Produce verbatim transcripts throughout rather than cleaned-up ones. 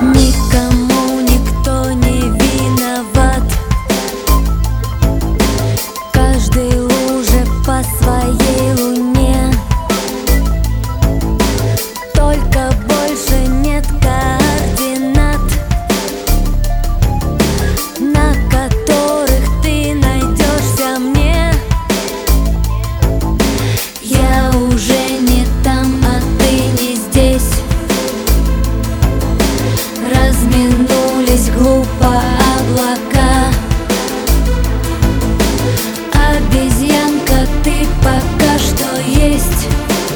Никому никто не виноват. Каждый луже по своей луне. Только больше нет координат, на которых ты найдешься мне. Я уже не там, а ты не здесь. Разминулись глупо облака. Обезьянка, ты пока что есть.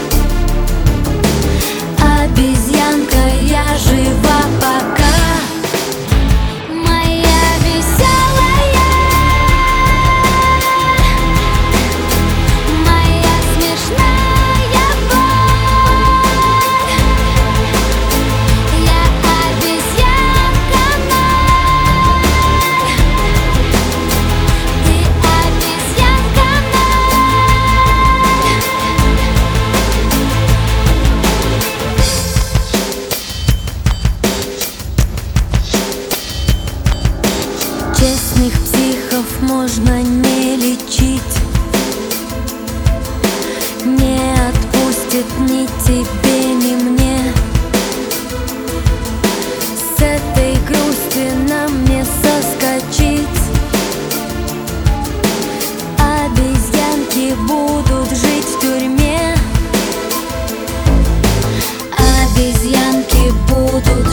Обезьянка, я жива пока. Моя веселая, моя смешная боль. Я обезьянка ноль. Ты обезьянка ноль. Честных психов можно не лечить. Не отпустит ни тебе, ни мне. С этой грусти нам не соскочить. Обезьянки будут жить в тюрьме. Обезьянки будут